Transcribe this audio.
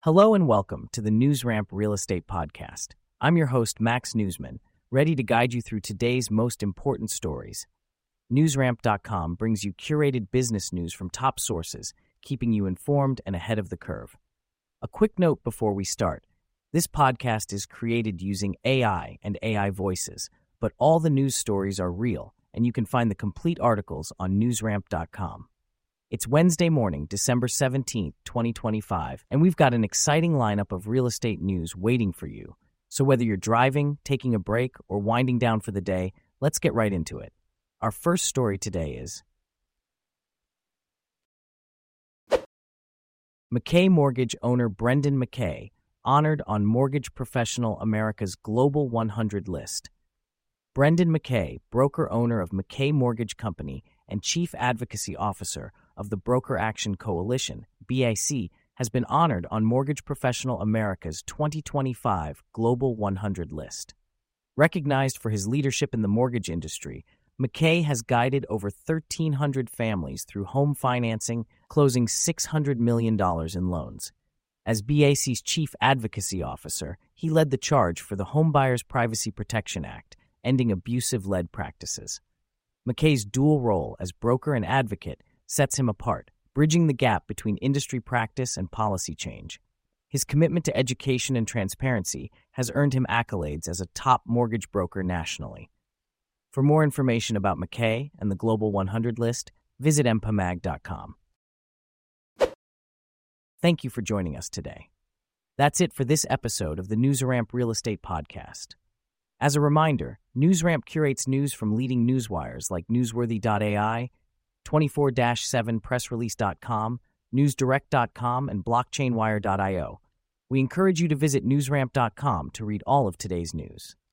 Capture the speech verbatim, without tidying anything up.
Hello and welcome to the NewsRamp Real Estate Podcast. I'm your host, Max Newsman, ready to guide you through today's most important stories. NewsRamp dot com brings you curated business news from top sources, keeping you informed and ahead of the curve. A quick note before we start. This podcast is created using A I and A I voices, but all the news stories are real, and you can find the complete articles on NewsRamp dot com. It's Wednesday morning, December seventeenth, twenty twenty-five, and we've got an exciting lineup of real estate news waiting for you. So whether you're driving, taking a break, or winding down for the day, let's get right into it. Our first story today is McKay Mortgage owner Brendan McKay honored on Mortgage Professional America's Global one hundred list. Brendan McKay, broker-owner of McKay Mortgage Company and Chief Advocacy Officer of the Broker Action Coalition, B A C, has been honored on Mortgage Professional America's twenty twenty-five Global one hundred list. Recognized for his leadership in the mortgage industry, McKay has guided over thirteen hundred families through home financing, closing six hundred million dollars in loans. As B A C's Chief Advocacy Officer, he led the charge for the Homebuyers Privacy Protection Act, ending abusive-led practices. McKay's dual role as broker and advocate sets him apart, bridging the gap between industry practice and policy change. His commitment to education and transparency has earned him accolades as a top mortgage broker nationally. For more information about McKay and the Global one hundred list, visit M P A mag dot com. Thank you for joining us today. That's it for this episode of the NewsRamp Real Estate Podcast. As a reminder, NewsRamp curates news from leading newswires like Newsworthy dot A I, twenty-four seven press release dot com, newsdirect dot com, and blockchain wire dot io. We encourage you to visit newsramp dot com to read all of today's news.